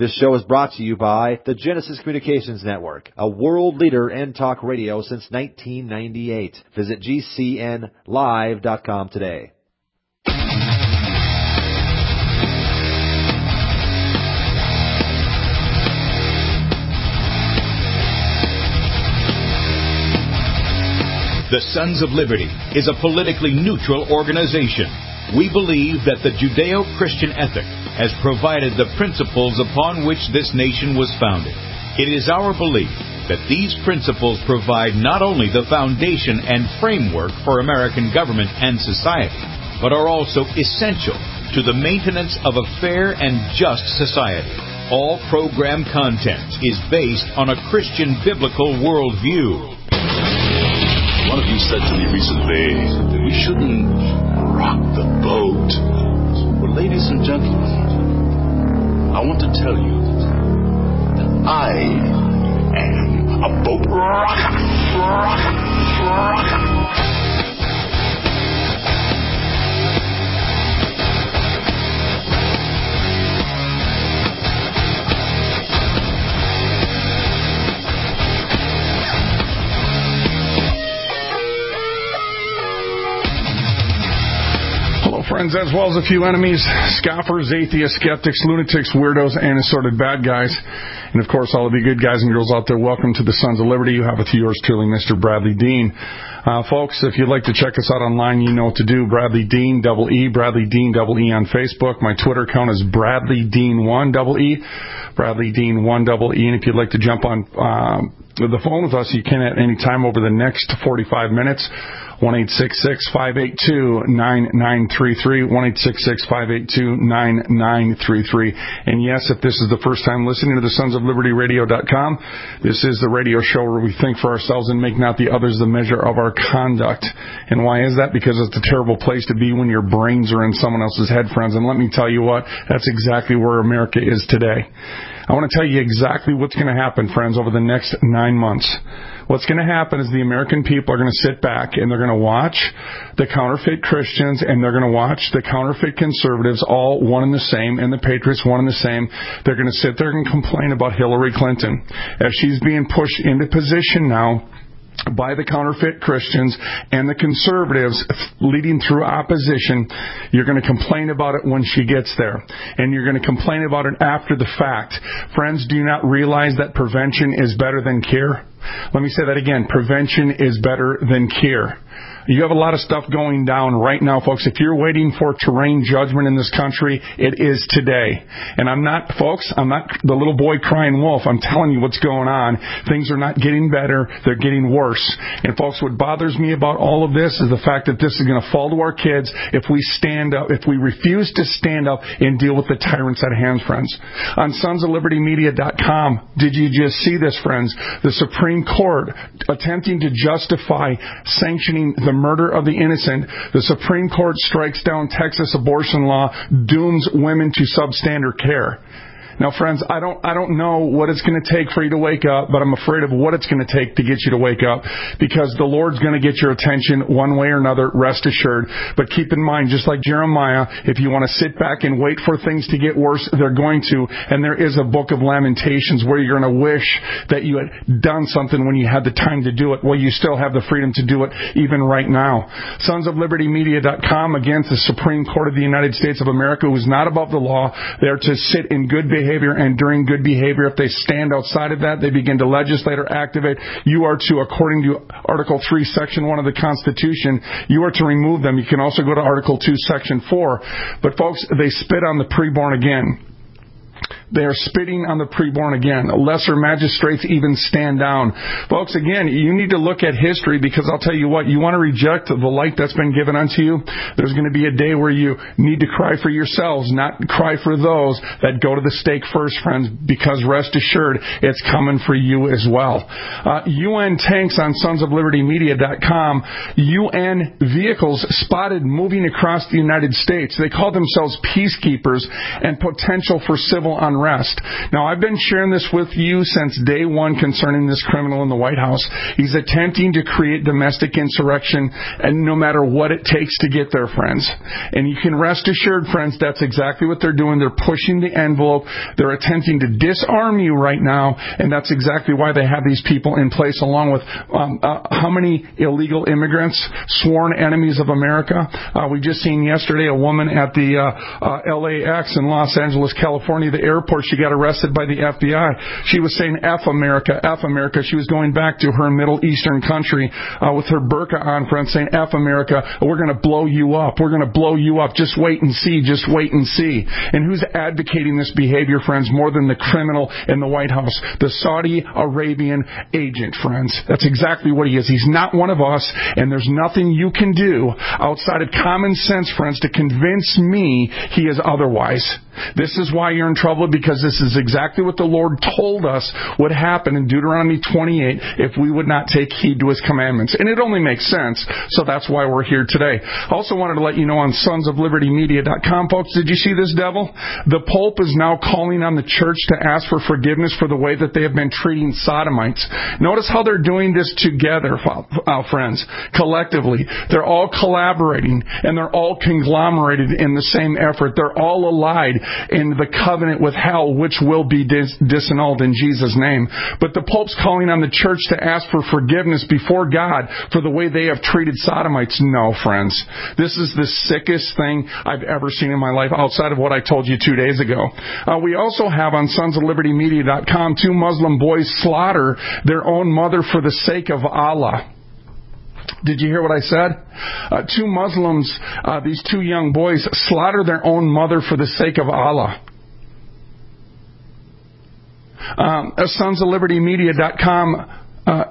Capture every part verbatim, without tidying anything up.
This show is brought to you by the Genesis Communications Network, a world leader in talk radio since nineteen ninety-eight. Visit G C N live dot com today. The Sons of Liberty is a politically neutral organization. We believe that the Judeo-Christian ethic has provided the principles upon which this nation was founded. It is our belief that these principles provide not only the foundation and framework for American government and society, but are also essential to the maintenance of a fair and just society. All program content is based on a Christian biblical worldview. One of you said to me recently that we shouldn't rock the boat. Well, ladies and gentlemen, I want to tell you that I am a boat rocker. Rocker. Rocker. Friends, as well as a few enemies, scoffers, atheists, skeptics, lunatics, weirdos, and assorted bad guys. And, of course, all of you good guys and girls out there, welcome to the Sons of Liberty. You have with yours truly, Mister Bradley Dean. Uh, folks, if you'd like to check us out online, you know what to do. Bradley Dean, double E, Bradley Dean, double E on Facebook. My Twitter account is Bradley Dean one, double E, Bradley Dean one, double E. And if you'd like to jump on uh, the phone with us, you can at any time over the next forty-five minutes. one eight six six, five eight two, nine nine three three, one eight six six, five eight two, nine nine three three. And yes, if this is the first time listening to the Sons of Liberty Radio dot com, this is the radio show where we think for ourselves and make not the others the measure of our conduct. And why is that? Because it's a terrible place to be when your brains are in someone else's head, friends. And let me tell you what, that's exactly where America is today. I want to tell you exactly what's going to happen, friends, over the next nine months. What's going to happen is the American people are going to sit back and they're going to watch the counterfeit Christians and they're going to watch the counterfeit conservatives, all one and the same, and the patriots one and the same. They're going to sit there and complain about Hillary Clinton as she's being pushed into position now by the counterfeit Christians and the conservatives leading through opposition. You're going to complain about it when she gets there. And you're going to complain about it after the fact. Friends, do you not realize that prevention is better than cure? Let me say that again. Prevention is better than cure. You have a lot of stuff going down right now, folks. If you're waiting for to rain judgment in this country, it is today. And I'm not, folks, I'm not the little boy crying wolf. I'm telling you what's going on. Things are not getting better. They're getting worse. And, folks, what bothers me about all of this is the fact that this is going to fall to our kids if we stand up, if we refuse to stand up and deal with the tyrants at hand, friends. On Sons of Liberty Media dot com, did you just see this, friends? The Supreme Court attempting to justify sanctioning the murder of the innocent. The Supreme Court strikes down Texas abortion law, dooms women to substandard care. Now, friends, I don't I don't know what it's going to take for you to wake up, but I'm afraid of what it's going to take to get you to wake up, because the Lord's going to get your attention one way or another, rest assured. But keep in mind, just like Jeremiah, if you want to sit back and wait for things to get worse, they're going to. And there is a book of Lamentations where you're going to wish that you had done something when you had the time to do it. Well, you still have the freedom to do it even right now. Sons of Liberty Media dot com, against the Supreme Court of the United States of America, who is not above the law. They're to sit in good behavior. And during good behavior, if they stand outside of that, they begin to legislate or activate. You are to, according to Article three, Section one of the Constitution, you are to remove them. You can also go to Article two, Section four. But, folks, they spit on the preborn again. They are spitting on the preborn again. Lesser magistrates even stand down. Folks, again, you need to look at history, because I'll tell you what, you want to reject the light that's been given unto you, there's going to be a day where you need to cry for yourselves, not cry for those that go to the stake first, friends, because rest assured, it's coming for you as well. Uh, U N tanks on Sons of Liberty Media dot com, U N vehicles spotted moving across the United States. They call themselves peacekeepers, and potential for civil unrest. unrest. Now, I've been sharing this with you since day one concerning this criminal in the White House. He's attempting to create domestic insurrection, and no matter what it takes to get there, friends. And you can rest assured, friends, that's exactly what they're doing. They're pushing the envelope. They're attempting to disarm you right now, and that's exactly why they have these people in place, along with um, uh, how many illegal immigrants, sworn enemies of America. Uh, we just seen yesterday a woman at the uh, uh, L A X in Los Angeles, California, the airport. She got arrested by the F B I. She was saying F America, F America. She was going back to her Middle Eastern country uh, with her burqa on, friends, saying F America, we're going to blow you up. We're going to blow you up. Just wait and see. Just wait and see. And who's advocating this behavior, friends, more than the criminal in the White House? The Saudi Arabian agent, friends. That's exactly what he is. He's not one of us, and there's nothing you can do outside of common sense, friends, to convince me he is otherwise. This is why you're in trouble, because this is exactly what the Lord told us would happen in Deuteronomy twenty-eight if we would not take heed to His commandments. And it only makes sense, so that's why we're here today. I also wanted to let you know on sons of liberty media dot com, folks, did you see this, devil? The Pope is now calling on the church to ask for forgiveness for the way that they have been treating sodomites. Notice how they're doing this together, uh, friends, collectively. They're all collaborating, and they're all conglomerated in the same effort. They're all allied in the covenant with hell, which will be dis- disannulled in Jesus' name. But the Pope's calling on the church to ask for forgiveness before God for the way they have treated sodomites. No, friends. This is the sickest thing I've ever seen in my life, outside of what I told you two days ago. Uh, we also have on sons of liberty media dot com two Muslim boys slaughter their own mother for the sake of Allah. Did you hear what I said? Uh, two Muslims, uh, these two young boys, slaughter their own mother for the sake of Allah. Um, sons of liberty media dot com, uh,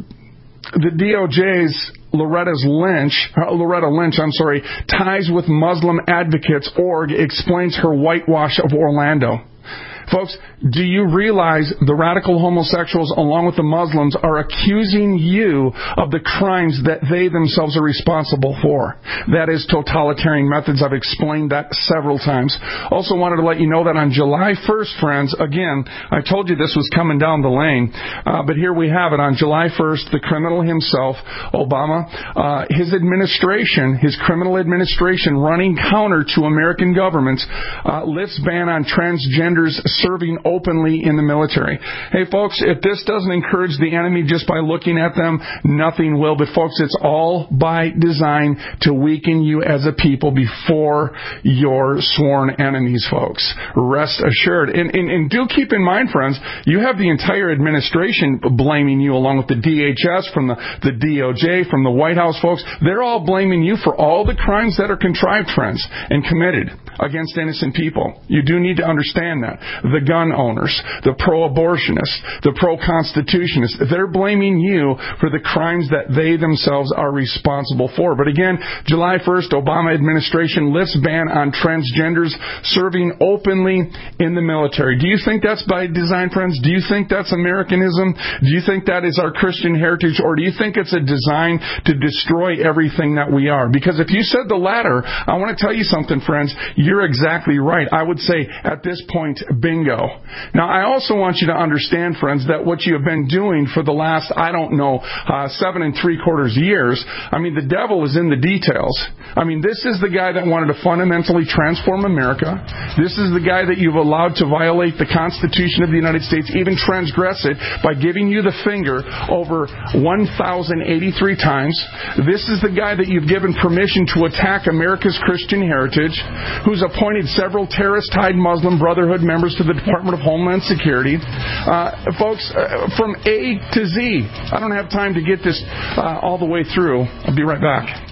the D O J's Loretta's Lynch, uh, Loretta Lynch, I'm sorry, ties with Muslim Advocates Org explains her whitewash of Orlando. Folks, do you realize the radical homosexuals, along with the Muslims, are accusing you of the crimes that they themselves are responsible for? That is totalitarian methods. I've explained that several times. Also wanted to let you know that on July first, friends, again, I told you this was coming down the lane, uh, but here we have it. On July first, the criminal himself, Obama, uh, his administration, his criminal administration, running counter to American governments, uh, lifts ban on transgenders serving openly in the military. Hey, folks, if this doesn't encourage the enemy just by looking at them, nothing will. But, folks, it's all by design to weaken you as a people before your sworn enemies, folks. Rest assured. And, and, and do keep in mind, friends, you have the entire administration blaming you, along with the D H S, from the, the D O J, from the White House, folks. They're all blaming you for all the crimes that are contrived, friends, and committed against innocent people. You do need to understand that. The gun owners, the pro-abortionists, the pro-constitutionists, they're blaming you for the crimes that they themselves are responsible for. But again, July first, Obama administration lifts ban on transgenders serving openly in the military. Do you think that's by design, friends? Do you think that's Americanism? Do you think that is our Christian heritage? Or do you think it's a design to destroy everything that we are? Because if you said the latter, I want to tell you something, friends. You're exactly right. I would say at this point, bingo. Now, I also want you to understand, friends, that what you have been doing for the last, I don't know, uh, seven and three quarters years, I mean, the devil is in the details. I mean, this is the guy that wanted to fundamentally transform America. This is the guy that you've allowed to violate the Constitution of the United States, even transgress it by giving you the finger over one thousand eighty-three times. This is the guy that you've given permission to attack America's Christian heritage, who's appointed several terrorist-tied Muslim Brotherhood members to the Department of Homeland Security. Uh, folks, uh, from A to Z. I don't have time to get this uh, all the way through. I'll be right back.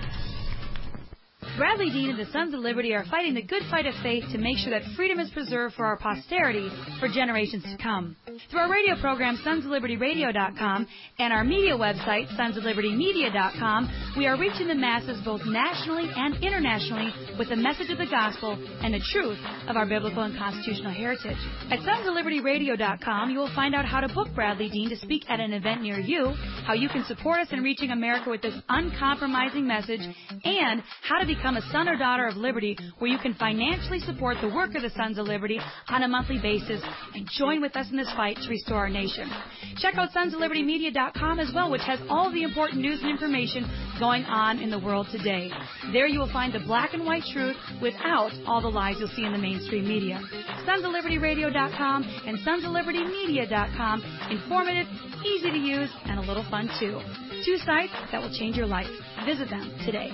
Bradley Dean and the Sons of Liberty are fighting the good fight of faith to make sure that freedom is preserved for our posterity for generations to come. Through our radio program, sons of liberty radio dot com, and our media website, sons of liberty media dot com, we are reaching the masses both nationally and internationally with the message of the gospel and the truth of our biblical and constitutional heritage. At sons of liberty radio dot com, you will find out how to book Bradley Dean to speak at an event near you, how you can support us in reaching America with this uncompromising message, and how to become become a son or daughter of Liberty, where you can financially support the work of the Sons of Liberty on a monthly basis and join with us in this fight to restore our nation. Check out sons of liberty media dot com as well, which has all of the important news and information going on in the world today. There you will find the black and white truth without all the lies you'll see in the mainstream media. sons of liberty radio dot com and sons of liberty media dot com. Informative, easy to use, and a little fun too. Two sites that will change your life. Visit them today.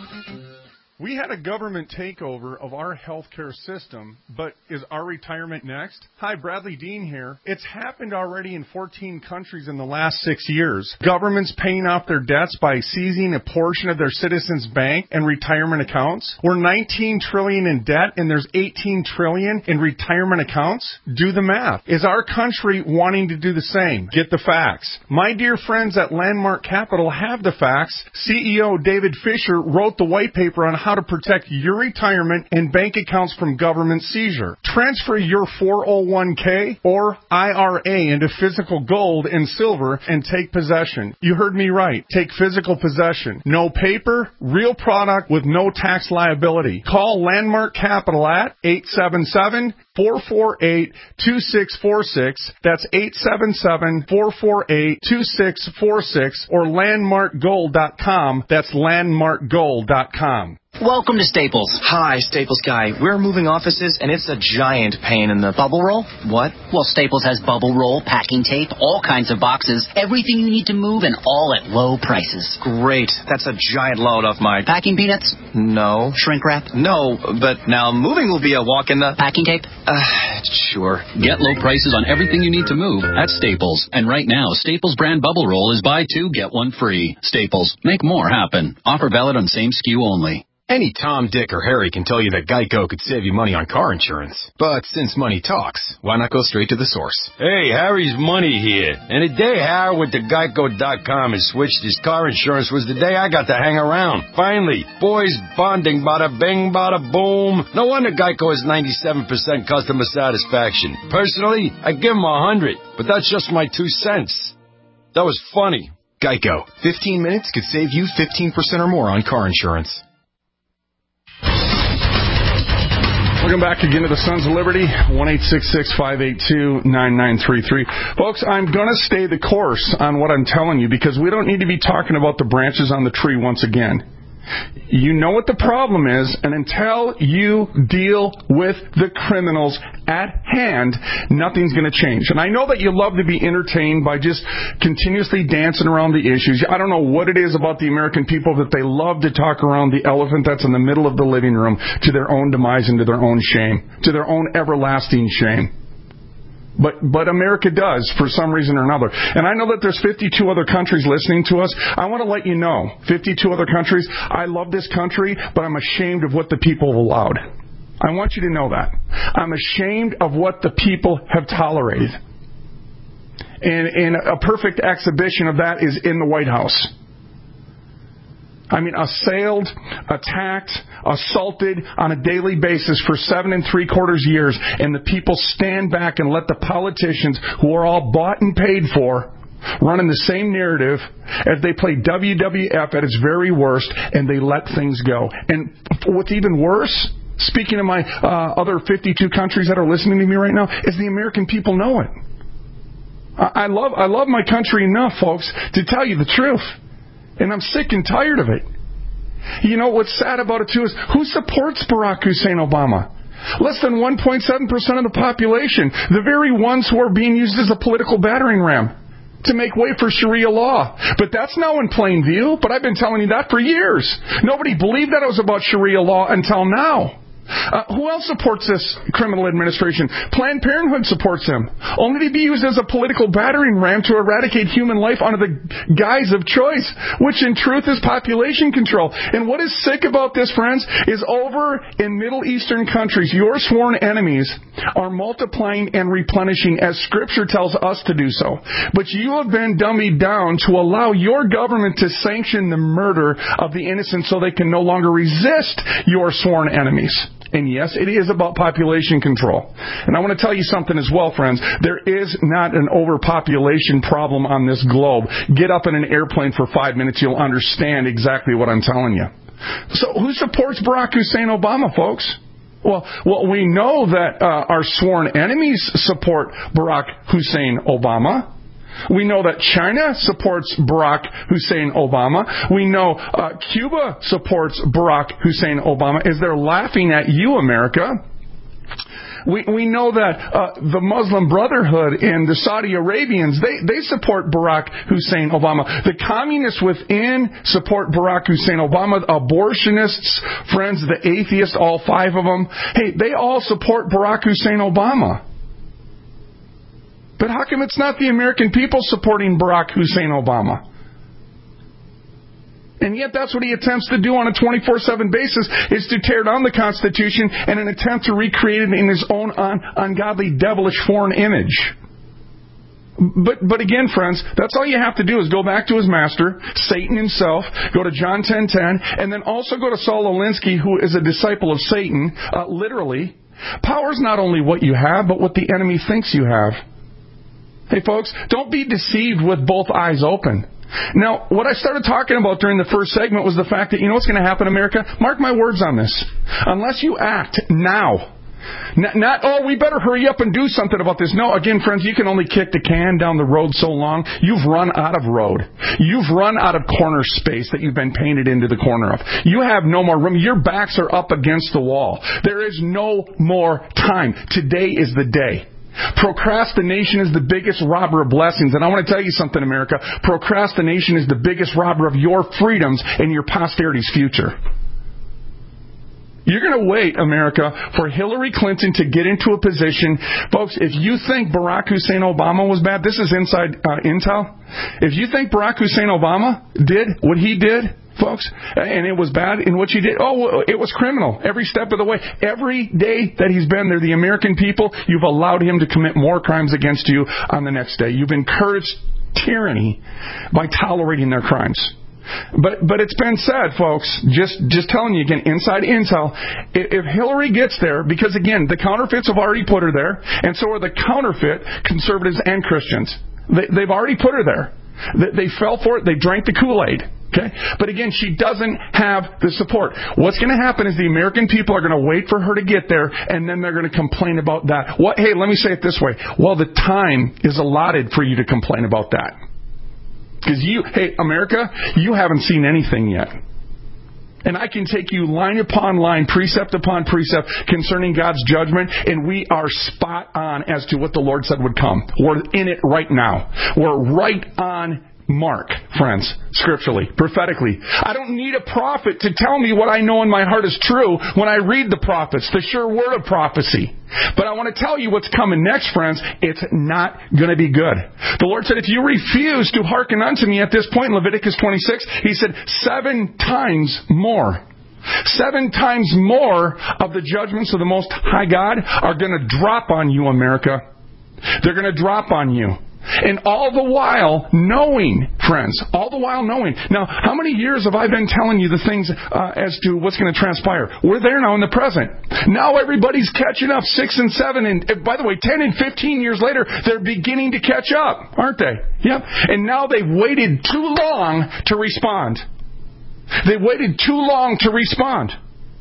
We had a government takeover of our healthcare system, but is our retirement next? Hi, Bradley Dean here. It's happened already in fourteen countries in the last six years. Governments paying off their debts by seizing a portion of their citizens' bank and retirement accounts. We're nineteen trillion dollars in debt, and there's eighteen trillion dollars in retirement accounts. Do the math. Is our country wanting to do the same? Get the facts. My dear friends at Landmark Capital have the facts. C E O David Fisher wrote the white paper on how how to protect your retirement and bank accounts from government seizure. Transfer your four oh one k or I R A into physical gold and silver and take possession. You heard me right. Take physical possession. No paper, real product with no tax liability. Call Landmark Capital at eight seven seven, four four eight, two six four six. That's eight seven seven, four four eight, two six four six or landmark gold dot com. That's landmark gold dot com. Welcome to Staples. Hi, Staples guy. We're moving offices, and it's a giant pain in the... Bubble roll? What? Well, Staples has bubble roll, packing tape, all kinds of boxes, everything you need to move, and all at low prices. Great. That's a giant load off my... Packing peanuts? No. Shrink wrap? No, but now moving will be a walk in the... Packing tape? Uh, sure. Get low prices on everything you need to move at Staples. And right now, Staples brand bubble roll is buy two, get one free. Staples. Make more happen. Offer valid on same S K U only. Any Tom, Dick, or Harry can tell you that Geico could save you money on car insurance. But since money talks, why not go straight to the source? Hey, Harry's Money here. And the day Harry went to geico dot com and switched his car insurance was the day I got to hang around. Finally, boys bonding, bada bing, bada boom. No wonder Geico has ninety-seven percent customer satisfaction. Personally, I give him a hundred, but that's just my two cents. That was funny. Geico. fifteen minutes could save you fifteen percent or more on car insurance. Welcome back again to the Sons of Liberty, one eight six six, five eight two, nine nine three three. Folks, I'm going to stay the course on what I'm telling you because we don't need to be talking about the branches on the tree once again. You know what the problem is, and until you deal with the criminals at hand, nothing's going to change. And I know that you love to be entertained by just continuously dancing around the issues. I don't know what it is about the American people that they love to talk around the elephant that's in the middle of the living room to their own demise and to their own shame, to their own everlasting shame. But but America does, for some reason or another. And I know that there's fifty-two other countries listening to us. I want to let you know, fifty-two other countries, I love this country, but I'm ashamed of what the people have allowed. I want you to know that. I'm ashamed of what the people have tolerated. And, and a perfect exhibition of that is in the White House. I mean, assailed, attacked, assaulted on a daily basis for seven and three quarters years, and the people stand back and let the politicians, who are all bought and paid for, running the same narrative as they play W W F at its very worst, and they let things go. And what's even worse, speaking of my uh, other fifty-two countries that are listening to me right now, is the American people know it. I, I love, I love my country enough, folks, to tell you the truth. And I'm sick and tired of it. You know, what's sad about it, too, is who supports Barack Hussein Obama? Less than one point seven percent of the population. The very ones who are being used as a political battering ram to make way for Sharia law. But that's now in plain view. But I've been telling you that for years. Nobody believed that it was about Sharia law until now. Uh, who else supports this criminal administration? Planned Parenthood supports him, only to be used as a political battering ram to eradicate human life under the guise of choice, which in truth is population control. And what is sick about this, friends, is over in Middle Eastern countries, your sworn enemies are multiplying and replenishing as Scripture tells us to do so. But you have been dummied down to allow your government to sanction the murder of the innocent so they can no longer resist your sworn enemies. And yes, it is about population control. And I want to tell you something as well, friends. There is not an overpopulation problem on this globe. Get up in an airplane for five minutes, you'll understand exactly what I'm telling you. So who supports Barack Hussein Obama, folks? Well, well, we know that uh, our sworn enemies support Barack Hussein Obama. We know that China supports Barack Hussein Obama. We know uh, Cuba supports Barack Hussein Obama as they're laughing at you, America. We we know that uh, the Muslim Brotherhood and the Saudi Arabians, they, they support Barack Hussein Obama. The communists within support Barack Hussein Obama. Abortionists, friends, the atheists, all five of them, hey, they all support Barack Hussein Obama. But how come it's not the American people supporting Barack Hussein Obama? And yet that's what he attempts to do on a twenty-four seven basis, is to tear down the Constitution in an attempt to recreate it in his own un- ungodly, devilish foreign image. But but again, friends, that's all you have to do is go back to his master, Satan himself, go to John ten ten, and then also go to Saul Alinsky, who is a disciple of Satan, uh, literally. Power's not only what you have, but what the enemy thinks you have. Hey, folks, don't be deceived with both eyes open. Now, what I started talking about during the first segment was the fact that, you know what's going to happen, America? Mark my words on this. Unless you act now. Not, not, oh, we better hurry up and do something about this. No, again, friends, you can only kick the can down the road so long. You've run out of road. You've run out of corner space that you've been painted into the corner of. You have no more room. Your backs are up against the wall. There is no more time. Today is the day. Procrastination is the biggest robber of blessings. And I want to tell you something, America. Procrastination is the biggest robber of your freedoms and your posterity's future. You're going to wait, America, for Hillary Clinton to get into a position. Folks, if you think Barack Hussein Obama was bad, this is inside uh, intel. If you think Barack Hussein Obama did what he did, folks, and it was bad in what he did, oh, it was criminal every step of the way. Every day that he's been there, the American people, you've allowed him to commit more crimes against you on the next day. You've encouraged tyranny by tolerating their crimes. But but it's been said, folks, just, just telling you again, inside intel, if Hillary gets there, because again, the counterfeits have already put her there, and so are the counterfeit conservatives and Christians. They, they've already put her there. They, they fell for it. They drank the Kool-Aid. Okay? But again, she doesn't have the support. What's going to happen is the American people are going to wait for her to get there, and then they're going to complain about that. What? Hey, let me say it this way. Well, the time is allotted for you to complain about that. Because you, hey, America, you haven't seen anything yet. And I can take you line upon line, precept upon precept concerning God's judgment, and we are spot on as to what the Lord said would come. We're in it right now. We're right on mark, friends, scripturally, prophetically. I don't need a prophet to tell me what I know in my heart is true when I read the prophets, the sure word of prophecy. But I want to tell you what's coming next, friends. It's not going to be good. The Lord said, if you refuse to hearken unto me at this point in Leviticus twenty-six, He said, seven times more. Seven times more of the judgments of the Most High God are going to drop on you, America. They're going to drop on you. And all the while knowing, friends, all the while knowing. Now, how many years have I been telling you the things uh, as to what's going to transpire? We're there now in the present. Now everybody's catching up, six and seven, and by the way, ten and fifteen years later, they're beginning to catch up, aren't they? Yep. And now they've waited too long to respond. They waited too long to respond.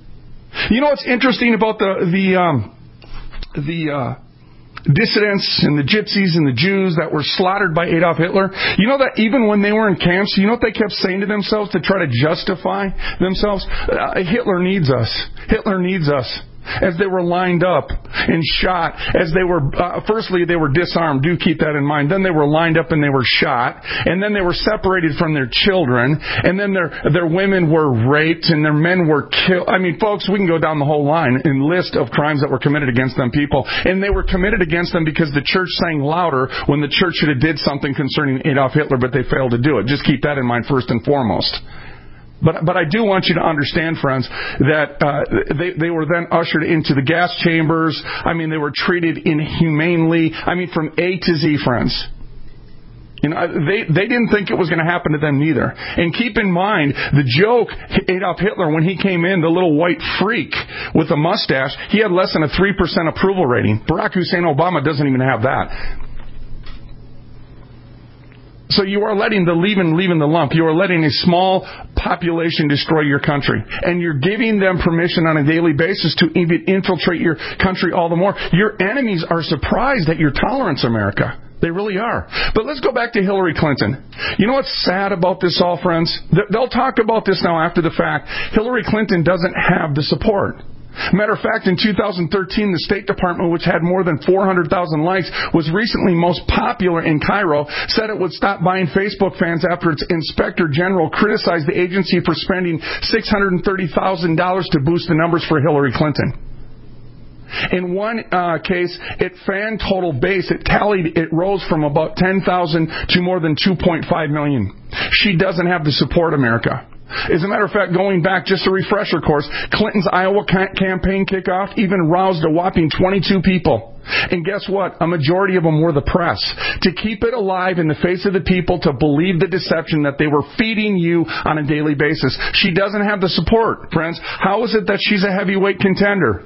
You know what's interesting about the the um, the uh, dissidents and the gypsies and the Jews that were slaughtered by Adolf Hitler? You know that even when they were in camps, you know what they kept saying to themselves to try to justify themselves? Uh, Hitler needs us. Hitler needs us. As they were lined up and shot, as they were, uh, firstly, they were disarmed. Do keep that in mind. Then they were lined up and they were shot. And then they were separated from their children. And then their their women were raped and their men were killed. I mean, folks, we can go down the whole line in list of crimes that were committed against them people. And they were committed against them because the church sang louder when the church should have did something concerning Adolf Hitler, but they failed to do it. Just keep that in mind first and foremost. But but I do want you to understand, friends, that uh, they they were then ushered into the gas chambers. I mean, they were treated inhumanely. I mean, from A to Z, friends. You know, they they didn't think it was going to happen to them neither. And keep in mind, the joke, Adolf Hitler, when he came in, the little white freak with a mustache, he had less than a three percent approval rating. Barack Hussein Obama doesn't even have that. So you are letting the leaven leaven the lump. You are letting a small population destroy your country. And you're giving them permission on a daily basis to even infiltrate your country all the more. Your enemies are surprised at your tolerance, America. They really are. But let's go back to Hillary Clinton. You know what's sad about this all, friends? They'll talk about this now after the fact. Hillary Clinton doesn't have the support. Matter of fact, in two thousand thirteen, the State Department, which had more than four hundred thousand likes, was recently most popular in Cairo, said it would stop buying Facebook fans after its Inspector General criticized the agency for spending six hundred thirty thousand dollars to boost the numbers for Hillary Clinton. In one uh, case, it fan total base, it tallied, it rose from about ten thousand to more than two point five million. She doesn't have the support, America. As a matter of fact, going back, just a refresher course, Clinton's Iowa ca- campaign kickoff even roused a whopping twenty-two people. And guess what? A majority of them were the press. To keep it alive in the face of the people, to believe the deception that they were feeding you on a daily basis. She doesn't have the support, friends. How is it that she's a heavyweight contender?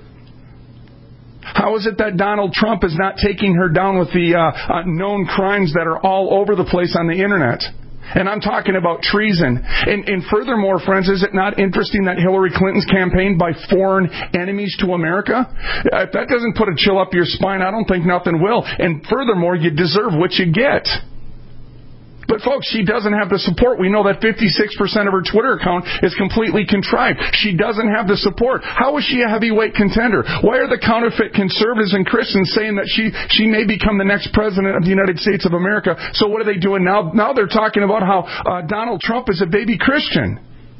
How is it that Donald Trump is not taking her down with the uh, uh, known crimes that are all over the place on the Internet? And I'm talking about treason. And, and furthermore, friends, is it not interesting that Hillary Clinton's campaigned by foreign enemies to America? If that doesn't put a chill up your spine, I don't think nothing will. And furthermore, you deserve what you get. But folks, she doesn't have the support. We know that fifty-six percent of her Twitter account is completely contrived. She doesn't have the support. How is she a heavyweight contender? Why are the counterfeit conservatives and Christians saying that she, she may become the next president of the United States of America? So what are they doing now? Now they're talking about how uh, Donald Trump is a baby Christian.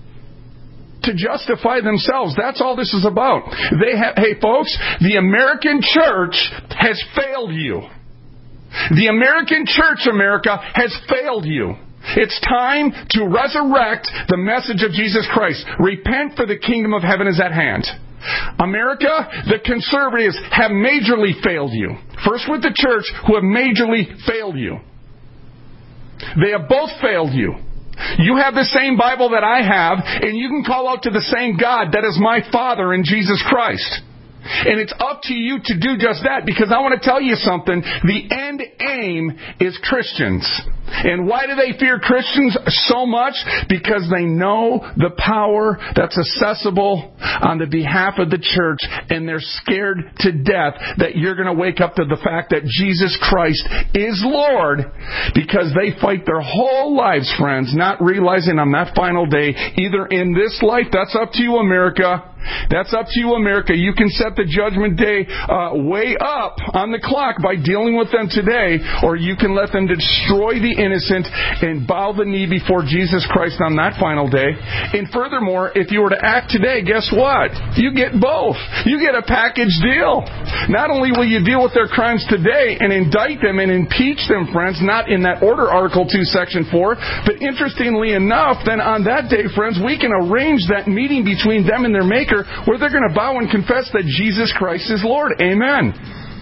To justify themselves. That's all this is about. They have, hey folks, the American church has failed you. The American church, America, has failed you. It's time to resurrect the message of Jesus Christ. Repent, for the kingdom of heaven is at hand. America, the conservatives have majorly failed you. First with the church, who have majorly failed you. They have both failed you. You have the same Bible that I have, and you can call out to the same God that is my Father in Jesus Christ. And it's up to you to do just that, because I want to tell you something. The end aim is Christians. And why do they fear Christians so much? Because they know the power that's accessible on the behalf of the church, and they're scared to death that you're going to wake up to the fact that Jesus Christ is Lord, because they fight their whole lives, friends, not realizing on that final day, either in this life, that's up to you, America. That's up to you, America. You can set the judgment day uh, way up on the clock by dealing with them today, or you can let them destroy the innocent and bow the knee before Jesus Christ on that final day. And furthermore, if you were to act today, guess what? You get both. You get a package deal. Not only will you deal with their crimes today and indict them and impeach them, friends, not in that order, Article two, Section four, but interestingly enough, then on that day, friends, we can arrange that meeting between them and their Maker, where they're going to bow and confess that Jesus Christ is Lord. Amen.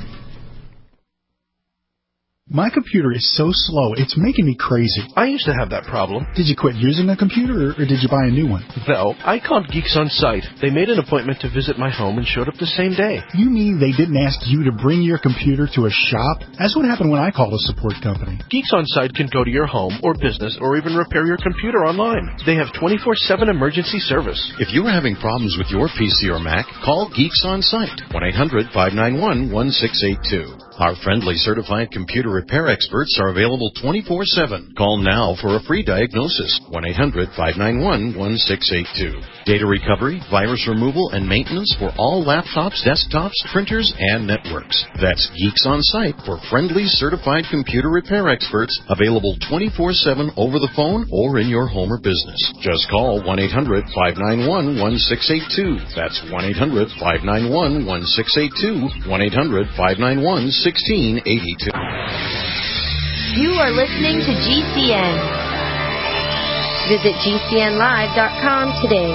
My computer is so slow, it's making me crazy. I used to have that problem. Did you quit using the computer, or did you buy a new one? No, I called Geeks On Site. They made an appointment to visit my home and showed up the same day. You mean they didn't ask you to bring your computer to a shop? That's what happened when I called a support company. Geeks On Site can go to your home or business or even repair your computer online. They have twenty-four seven emergency service. If you are having problems with your P C or Mac, call Geeks On Site, one eight hundred five nine one one six eight two. Our friendly certified computer repair experts are available twenty-four seven. Call now for a free diagnosis, one eight hundred five nine one one six eight two. Data recovery, virus removal, and maintenance for all laptops, desktops, printers, and networks. That's Geeks On Site for friendly certified computer repair experts, available twenty-four seven over the phone or in your home or business. Just call one eight hundred five nine one one six eight two. That's one eight hundred five nine one one six eight two, one eight hundred five nine one sixteen eighty-two. You are listening to G C N. Visit G C N live dot com today.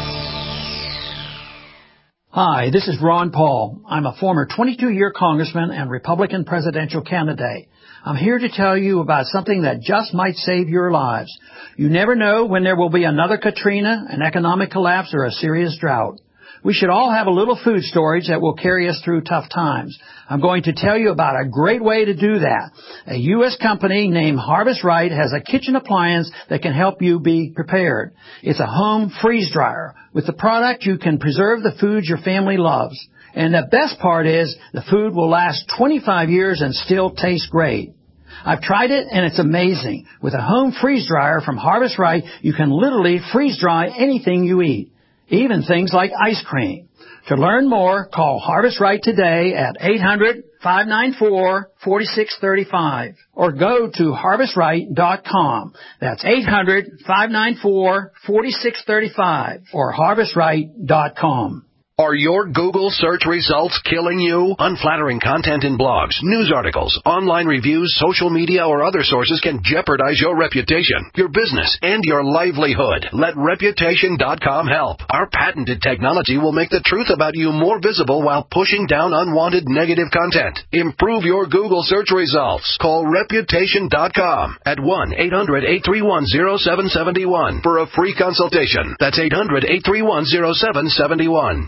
Hi, this is Ron Paul. I'm a former twenty-two-year congressman and Republican presidential candidate. I'm here to tell you about something that just might save your lives. You never know when there will be another Katrina, an economic collapse, or a serious drought. We should all have a little food storage that will carry us through tough times. I'm going to tell you about a great way to do that. A U S company named Harvest Right has a kitchen appliance that can help you be prepared. It's a home freeze dryer. With the product, you can preserve the foods your family loves. And the best part is the food will last twenty-five years and still taste great. I've tried it, and it's amazing. With a home freeze dryer from Harvest Right, you can literally freeze dry anything you eat, even things like ice cream. To learn more, call Harvest Right today at eight hundred, five nine four, four six three five or go to harvest right dot com. That's eight hundred, five nine four, four six three five or harvest right dot com. Are your Google search results killing you? Unflattering content in blogs, news articles, online reviews, social media, or other sources can jeopardize your reputation, your business, and your livelihood. Let reputation dot com help. Our patented technology will make the truth about you more visible while pushing down unwanted negative content. Improve your Google search results. Call reputation dot com at one eight hundred, eight three one, zero seven seven one for a free consultation. That's eight hundred, eight three one, zero seven seven one.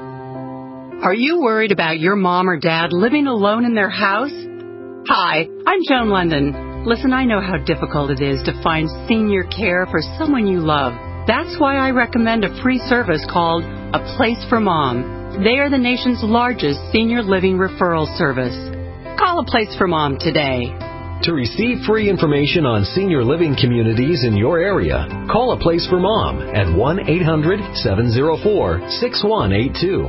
Are you worried about your mom or dad living alone in their house? Hi, I'm Joan London. Listen, I know how difficult it is to find senior care for someone you love. That's why I recommend a free service called A Place for Mom. They are the nation's largest senior living referral service. Call A Place for Mom today. To receive free information on senior living communities in your area, call A Place for Mom at one eight hundred, seven oh four, six one eight two.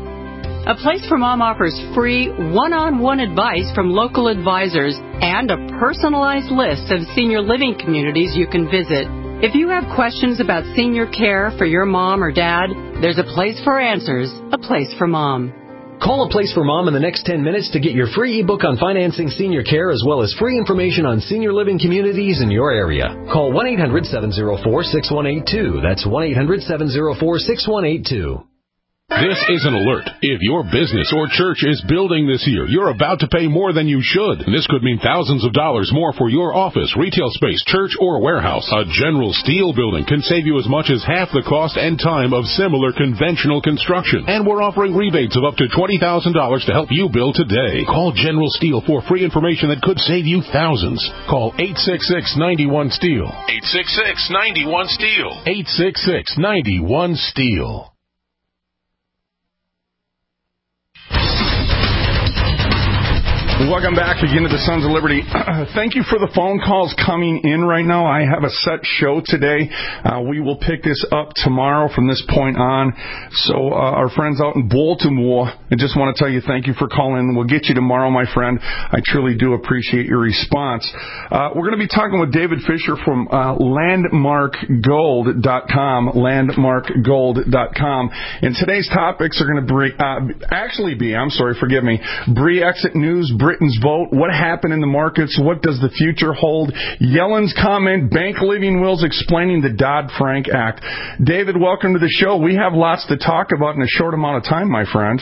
A Place for Mom offers free one-on-one advice from local advisors and a personalized list of senior living communities you can visit. If you have questions about senior care for your mom or dad, there's a place for answers, A Place for Mom. Call A Place for Mom in the next ten minutes to get your free ebook on financing senior care as well as free information on senior living communities in your area. Call one eight hundred, seven oh four, six one eight two. That's one eight hundred, seven oh four, six one eight two. This is an alert. If your business or church is building this year, you're about to pay more than you should. And this could mean thousands of dollars more for your office, retail space, church, or warehouse. A General Steel building can save you as much as half the cost and time of similar conventional construction. And we're offering rebates of up to twenty thousand dollars to help you build today. Call General Steel for free information that could save you thousands. Call eight six six, nine one, STEEL. eight six six, nine one, STEEL. eight six six, nine one, STEEL. Welcome back again to the Sons of Liberty. Thank you for the phone calls coming in right now. I have a set show today. Uh, we will pick this up tomorrow from this point on. So uh, our friends out in Baltimore, I just want to tell you thank you for calling. We'll get you tomorrow, my friend. I truly do appreciate your response. Uh, we're going to be talking with David Fisher from uh, landmark gold dot com, landmark gold dot com. And today's topics are going to be, uh, actually be, I'm sorry, forgive me, Brexit news, Britain's vote, what happened in the markets, what does the future hold, Yellen's comment, bank leaving wills explaining the Dodd-Frank Act. David, welcome to the show. We have lots to talk about in a short amount of time, my friend.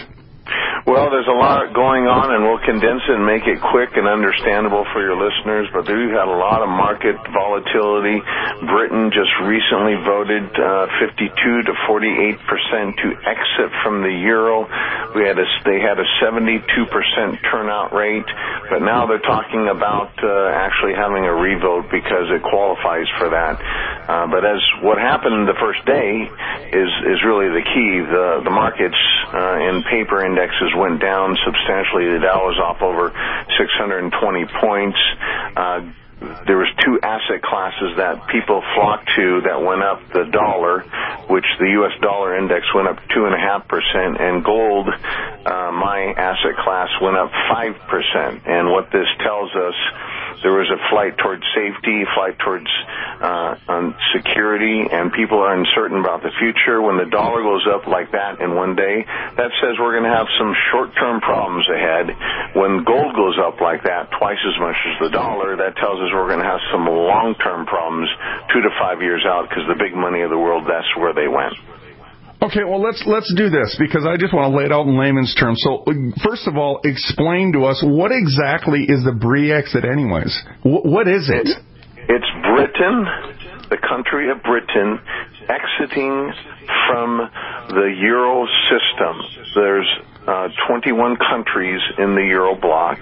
Well, there's a lot going on, and we'll condense it and make it quick and understandable for your listeners, but we've had a lot of market volatility. Britain just recently voted uh, fifty-two to forty-eight percent to exit from the euro. We had a, they had a seventy-two percent turnout rate, but now they're talking about uh, actually having a revote because it qualifies for that. Uh, but as what happened the first day is is really the key. The, the markets uh, in paper indexes went down substantially. The Dow was off over six hundred twenty points. Uh, there was two asset classes that people flocked to that went up. The dollar, which the U S dollar index went up two and a half percent, and gold, uh, my asset class, went up five percent. And what this tells us, there was a flight towards safety, flight towards uh, um, security, and people are uncertain about the future. When the dollar goes up like that in one day, that says we're going to have some short-term problems ahead. When gold goes up like that, twice as much as the dollar, that tells us we're going to have some long-term problems two to five years out, because the big money of the world, that's where they went. Okay, well, let's let's do this, because I just want to lay it out in layman's terms. So, first of all, explain to us, what exactly is the Brexit anyways? W- what is it? It's Britain the country of Britain exiting from the Euro system. There's uh, twenty-one countries in the Euro bloc,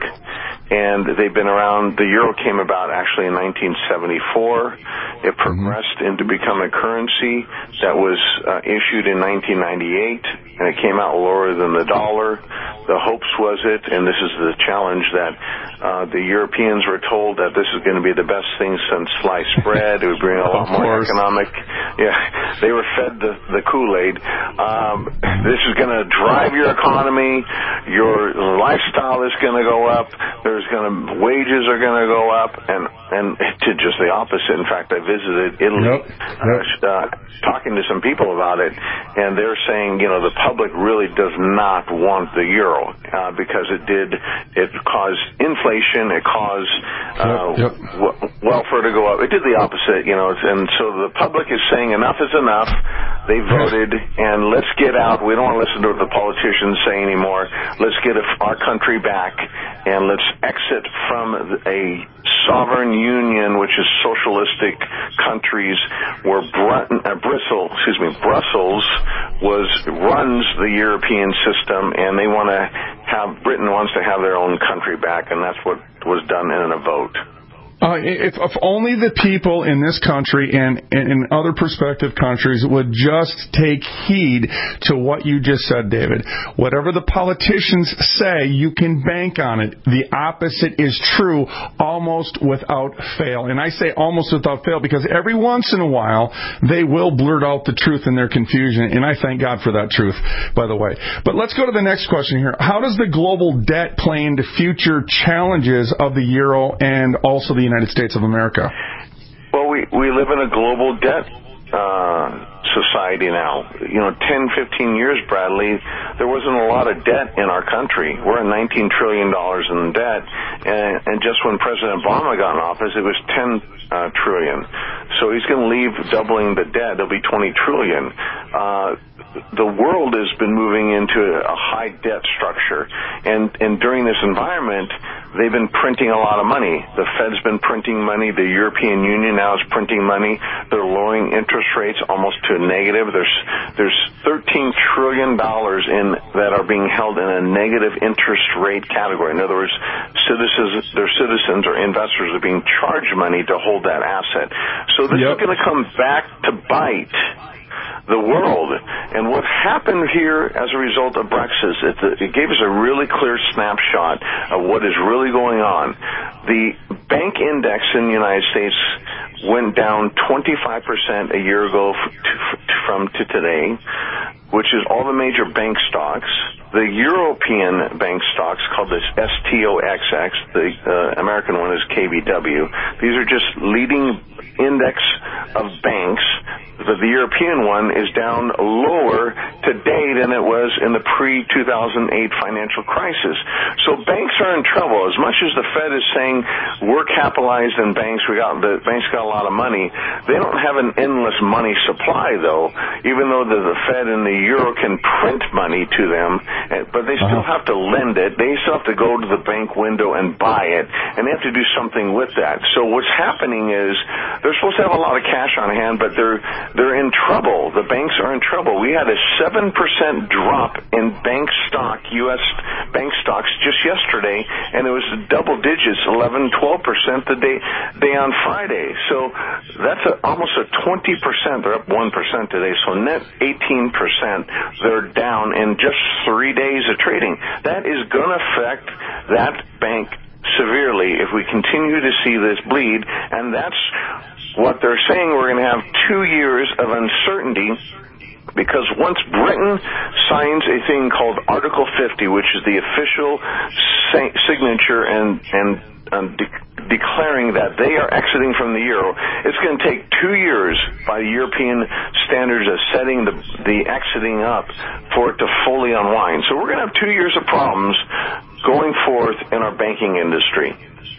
and they've been around. The Euro came about actually in nineteen seventy-four. It progressed into become a currency that was uh, issued in nineteen ninety-eight, and it came out lower than the dollar. The hopes was it, and this is the challenge, that uh, the Europeans were told that this is going to be the best thing since sliced bread. It would bring a lot more economic. Yeah, they were fed the, the Kool-Aid. Um, this is going to drive your economy. Your lifestyle is going to go up. There's going to wages are going to go up, and and to just the opposite. In fact, I visited Italy, yep. Yep. Uh, talking to some people about it, and they're saying, you know, the public really does not want the euro. Uh, because it did, it caused inflation, it caused uh, yep, yep. w- welfare to go up. It did the opposite, you know, and so the public is saying enough is enough. They voted, and let's get out. We don't want to listen to what the politicians say anymore. Let's get our country back, and let's exit from a sovereign union, which is socialistic countries, where Br- uh, Brussels, excuse me, Brussels was runs the European system, and they want to have Britain wants to have their own country back, and that's what was done in a vote. Uh, if, if only the people in this country and in other prospective countries would just take heed to what you just said, David. Whatever the politicians say, you can bank on it. The opposite is true almost without fail. And I say almost without fail because every once in a while they will blurt out the truth in their confusion, and I thank God for that truth, by the way. But let's go to the next question here. How does the global debt play into future challenges of the euro and also the United States of America? Well, we, we live in a global debt uh, society now. You know, ten, fifteen years, Bradley, there wasn't a lot of debt in our country. We're at nineteen trillion dollars in debt, and, and just when President Obama got in office, it was ten uh, trillion. So he's going to leave doubling the debt. It'll be twenty trillion. Uh, the world has been moving into a high debt structure, and, and during this environment, they've been printing a lot of money. The Fed's been printing money. The European Union now is printing money. They're lowering interest rates almost to a negative. There's there's thirteen trillion dollars in that are being held in a negative interest rate category. In other words, citizens, their citizens or investors are being charged money to hold that asset. So this yep. is going to come back to bite the world. And what happened here as a result of Brexit, it, it gave us a really clear snapshot of what is really going on. The bank index in the United States went down twenty-five percent a year ago f- to, from to today, which is all the major bank stocks. The European bank stocks, called this S T O X X, the uh, American one is K B W. These are just leading index of banks. The, the European one is down lower today than it was in the pre two thousand eight financial crisis. So banks are in trouble. As much as the Fed is saying we're capitalized in banks, we got the banks got a lot of money, they don't have an endless money supply, though, even though the, the Fed and the Euro can print money to them, but they still have to lend it. They still have to go to the bank window and buy it, and they have to do something with that. So what's happening is they're supposed to have a lot of cash on hand, but they're they're in trouble. The banks are in trouble. We had a seven percent drop in bank stock, U S bank stocks, just yesterday, and it was double digits, eleven, twelve percent the day, day on Friday. So that's a, almost a twenty percent. They're up one percent today, so net eighteen percent. They're down in just three days of trading. That is going to affect that bank severely if we continue to see this bleed, and that's what they're saying. We're going to have two years of uncertainty, because once Britain signs a thing called Article fifty, which is the official sa- signature and and, and de- declaring that they are exiting from the euro, it's going to take two years by European standards of setting the, the exiting up for it to fully unwind. So we're going to have two years of problems going forth in our banking industry.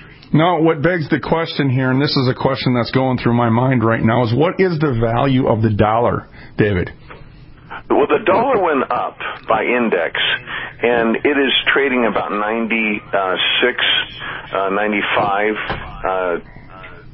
No, what begs the question here, and this is a question that's going through my mind right now, is what is the value of the dollar, David? Well, the dollar went up by index, and it is trading about ninety-six, uh, ninety-five uh,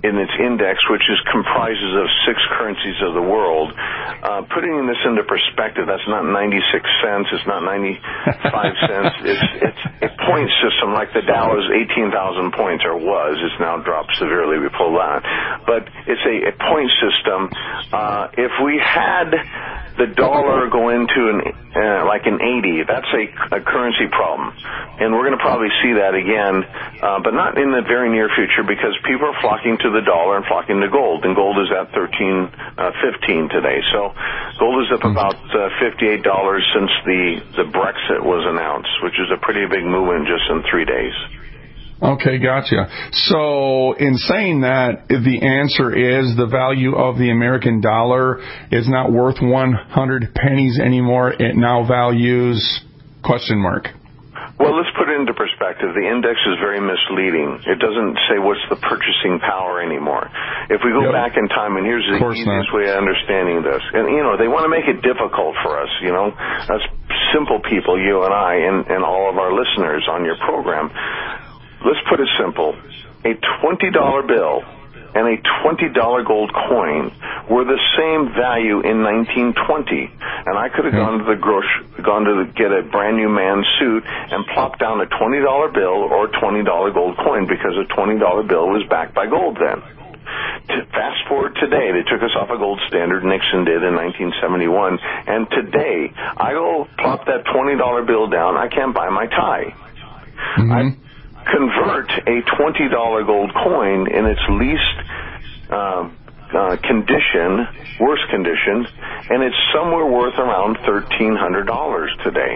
in its index, which is comprises of six currencies of the world. Uh, putting this into perspective, that's not ninety-six cents, it's not ninety-five cents, it's, it's a point system like the Dow is eighteen thousand points, or was. It's now dropped severely, we pulled that. But it's a, a point system. Uh, if we had the dollar go into an, uh, like an eighty, that's a, a currency problem. And we're going to probably see that again, uh, but not in the very near future, because people are flocking to the dollar and flocking to gold, and gold is at thirteen fifteen today. So gold is up about uh, fifty-eight dollars since the, the Brexit was announced, which is a pretty big movement just in three days. Okay, gotcha. So in saying that, the answer is the value of the American dollar is not worth one hundred pennies anymore. It now values question mark. Well, let's put it into perspective. The index is very misleading. It doesn't say what's the purchasing power anymore. If we go yep. back in time, and here's the easiest not. way of understanding this. And, you know, they want to make it difficult for us, you know. That's simple people, you and I, and, and all of our listeners on your program. Let's put it simple. A twenty dollar bill and a twenty dollar gold coin were the same value in nineteen twenty. And I could have yeah. gone to the grocery, gone to the, get a brand new man's suit and plopped down a twenty dollar bill or twenty dollar gold coin, because a twenty dollar bill was backed by gold then. Fast forward today, they took us off a gold standard, Nixon did in nineteen seventy-one, and today I go plop that twenty dollar bill down, I can't buy my tie. Mm-hmm. I convert a twenty dollar gold coin in its least uh, uh, condition, worst condition, and it's somewhere worth around thirteen hundred dollars today,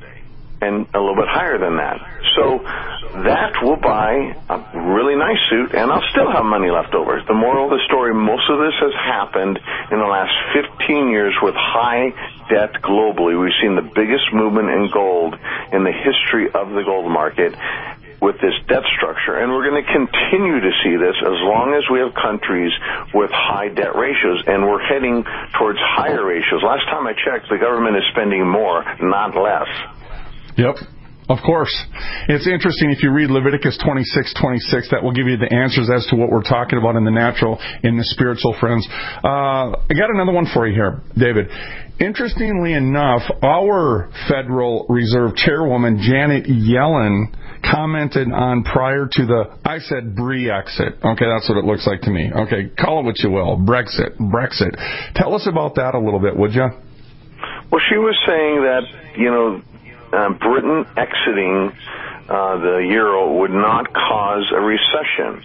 and a little bit higher than that. So that will buy a really nice suit, and I'll still have money left over. The moral of the story, most of this has happened in the last fifteen years with high debt globally. We've seen the biggest movement in gold in the history of the gold market with this debt structure, and we're going to continue to see this as long as we have countries with high debt ratios, and we're heading towards higher ratios. Last time I checked, the government is spending more, not less. Yep. Of course. It's interesting, if you read Leviticus twenty-six twenty-six, that will give you the answers as to what we're talking about in the natural, in the spiritual, friends. Uh, I got another one for you here, David. Interestingly enough, our Federal Reserve Chairwoman, Janet Yellen, commented on prior to the, I said Brexit. Okay, that's what it looks like to me. Okay, call it what you will. Brexit. Brexit. Tell us about that a little bit, would you? Well, she was saying that, you know, uh, Britain exiting uh, the euro would not cause a recession.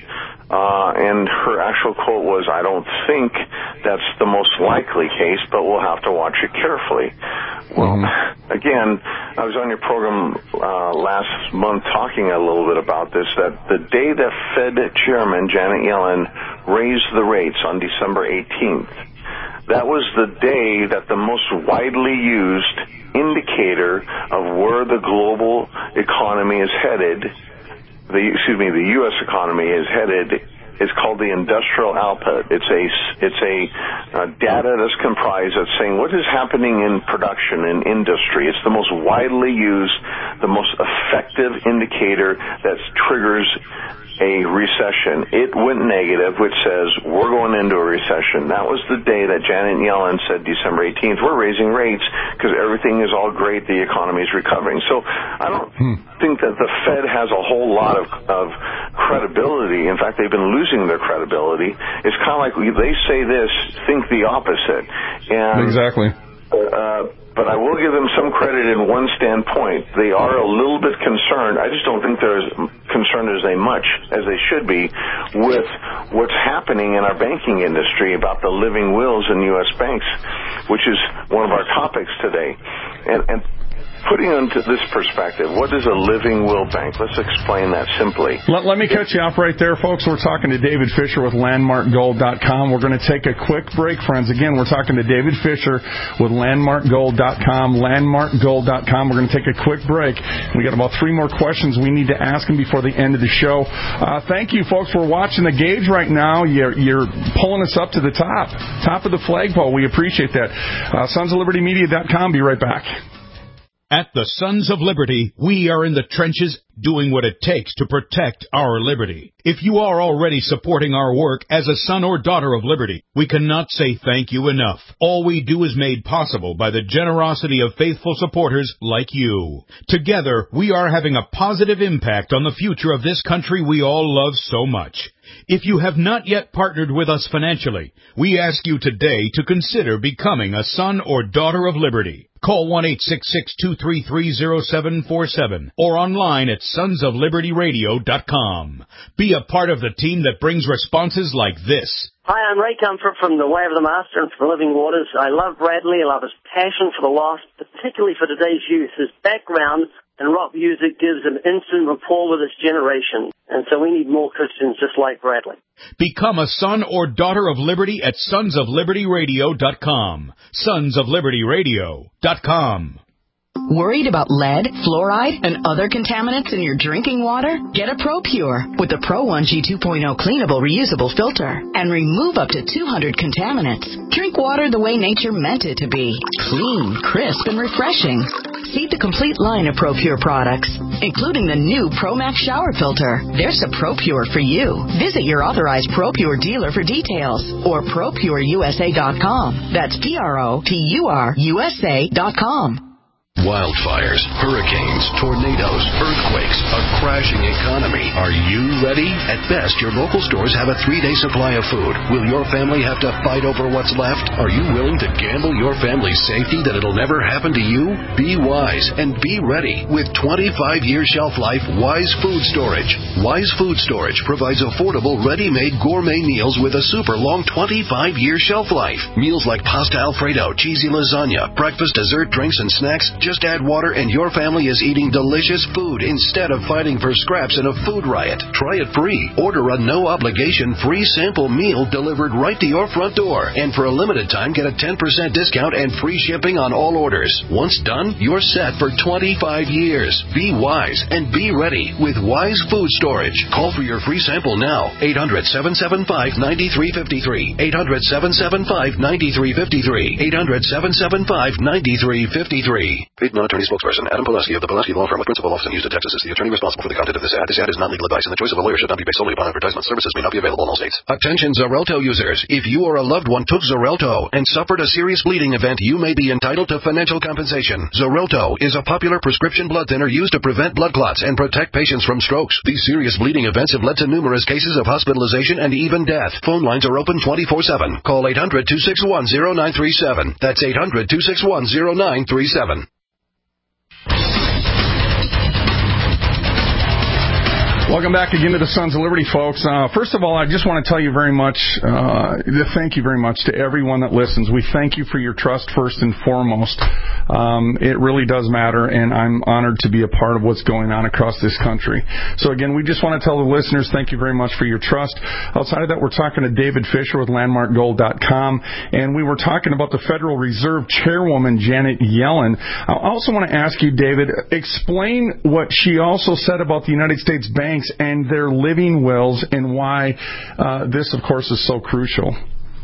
Uh, and her actual quote was, I don't think that's the most likely case, but we'll have to watch it carefully. Well, mm-hmm. again, I was on your program uh, last month talking a little bit about this, that the day that Fed Chairman Janet Yellen raised the rates on December eighteenth, that was the day that the most widely used indicator of where the global economy is headed, the, excuse me, the U S economy is headed, is called the industrial output. It's a, it's a uh, data that's comprised of saying what is happening in production and in industry. It's the most widely used, the most effective indicator that triggers a recession. It went negative, which says we're going into a recession. That was the day that Janet Yellen said, December eighteenth, we're raising rates because everything is all great, the economy is recovering. So I don't hmm. think that the Fed has a whole lot of, of credibility. In fact, they've been losing their credibility. It's kind of like they say this, think the opposite. And, exactly. Uh, but I will give them some credit in one standpoint. They are a little bit concerned. I just don't think they're as concerned as they much as they should be with what's happening in our banking industry about the living wills in U S banks, which is one of our topics today. And, and putting into this perspective, what is a living will bank? Let's explain that simply. Let, let me cut you off right there, folks. We're talking to David Fisher with landmark gold dot com. We're going to take a quick break, friends. Again, we're talking to David Fisher with landmark gold dot com, landmark gold dot com. We're going to take a quick break. We got about three more questions we need to ask him before the end of the show. Uh, thank you, folks, for watching the gauge right now. You're, you're pulling us up to the top, top of the flagpole. We appreciate that. Uh, sons of liberty media dot com. Be right back. At the Sons of Liberty, we are in the trenches doing what it takes to protect our liberty. If you are already supporting our work as a son or daughter of liberty, we cannot say thank you enough. All we do is made possible by the generosity of faithful supporters like you. Together, we are having a positive impact on the future of this country we all love so much. If you have not yet partnered with us financially, we ask you today to consider becoming a son or daughter of liberty. Call one eight six six, two three three, zero seven four seven or online at sons of liberty radio dot com. Be a part of the team that brings responses like this. Hi, I'm Ray Comfort from The Way of the Master and from Living Waters. I love Bradley. I love his passion for the lost, particularly for today's youth. His background in rock music gives an instant rapport with this generation. And so we need more Christians just like Bradley. Become a son or daughter of liberty at sons of liberty radio dot com. sons of liberty radio dot com. Worried about lead, fluoride, and other contaminants in your drinking water? Get a ProPure with the Pro one G two point oh cleanable reusable filter and remove up to two hundred contaminants. Drink water the way nature meant it to be. Clean, crisp, and refreshing. See the complete line of ProPure products, including the new ProMax shower filter. There's a ProPure for you. Visit your authorized ProPure dealer for details or pro pure U S A dot com. That's P R O P U R U S A dot com. Wildfires, hurricanes, tornadoes, earthquakes, a crashing economy. Are you ready? At best, your local stores have a three-day supply of food. Will your family have to fight over what's left? Are you willing to gamble your family's safety that it'll never happen to you? Be wise and be ready with twenty-five year shelf life Wise Food Storage. Wise Food Storage provides affordable, ready-made gourmet meals with a super long twenty-five year shelf life. Meals like pasta Alfredo, cheesy lasagna, breakfast, dessert, drinks, and snacks. Just add water and your family is eating delicious food instead of fighting for scraps in a food riot. Try it free. Order a no-obligation free sample meal delivered right to your front door. And for a limited time, get a ten percent discount and free shipping on all orders. Once done, you're set for twenty-five years. Be wise and be ready with Wise Food Storage. Call for your free sample now. eight hundred, seven seven five, nine three five three. eight hundred, seven seven five, nine three five three. eight hundred, seven seven five, nine three five three. Paid non-attorney spokesperson Adam Pulaski of the Pulaski Law Firm with principal office in Houston, Texas is the attorney responsible for the content of this ad. This ad is not legal advice and the choice of a lawyer should not be based solely upon advertisement. Services may not be available in all states. Attention Xarelto users. If you or a loved one took Xarelto and suffered a serious bleeding event, you may be entitled to financial compensation. Xarelto is a popular prescription blood thinner used to prevent blood clots and protect patients from strokes. These serious bleeding events have led to numerous cases of hospitalization and even death. Phone lines are open twenty-four seven. Call eight hundred, two six one, zero nine three seven. That's eight hundred, two six one, zero nine three seven. Welcome back again to the Sons of Liberty, folks. Uh, first of all, I just want to tell you very much, uh, thank you very much to everyone that listens. We thank you for your trust first and foremost. Um, it really does matter, and I'm honored to be a part of what's going on across this country. So again, we just want to tell the listeners thank you very much for your trust. Outside of that, we're talking to David Fisher with landmark gold dot com, and we were talking about the Federal Reserve Chairwoman, Janet Yellen. I also want to ask you, David, explain what she also said about the United States banks and their living wills and why uh, this, of course, is so crucial.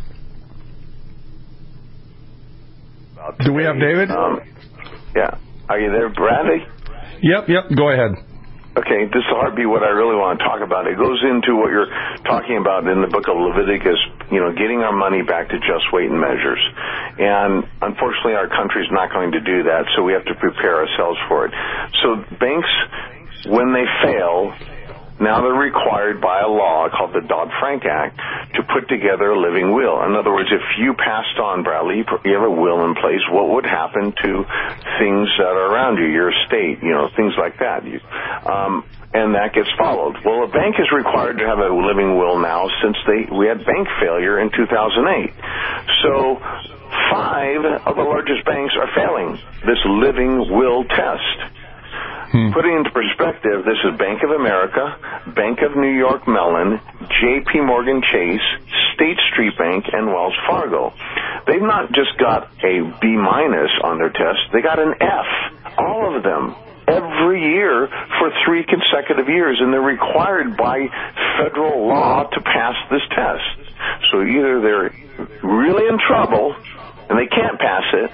Do we have David? Um, yeah. Are you there, Bradley? Yep, yep. Go ahead. Okay, this will be what I really want to talk about. It goes into what you're talking about in the book of Leviticus, you know, getting our money back to just weight and measures. And unfortunately, our country's not going to do that, so we have to prepare ourselves for it. So banks, when they fail, now they're required by a law called the Dodd-Frank Act to put together a living will. In other words, if you passed on, Bradley, you have a will in place, what would happen to things that are around you, your estate, you know, things like that. You, um, and that gets followed. Well, a bank is required to have a living will now since they we had bank failure in two thousand eight. So five of the largest banks are failing this living will test. Hmm. Putting into perspective, this is Bank of America, Bank of New York Mellon, J P Morgan Chase, State Street Bank, and Wells Fargo. They've not just got a B minus on their test, they got an F, all of them, every year for three consecutive years, and they're required by federal law to pass this test. So either they're really in trouble, and they can't pass it,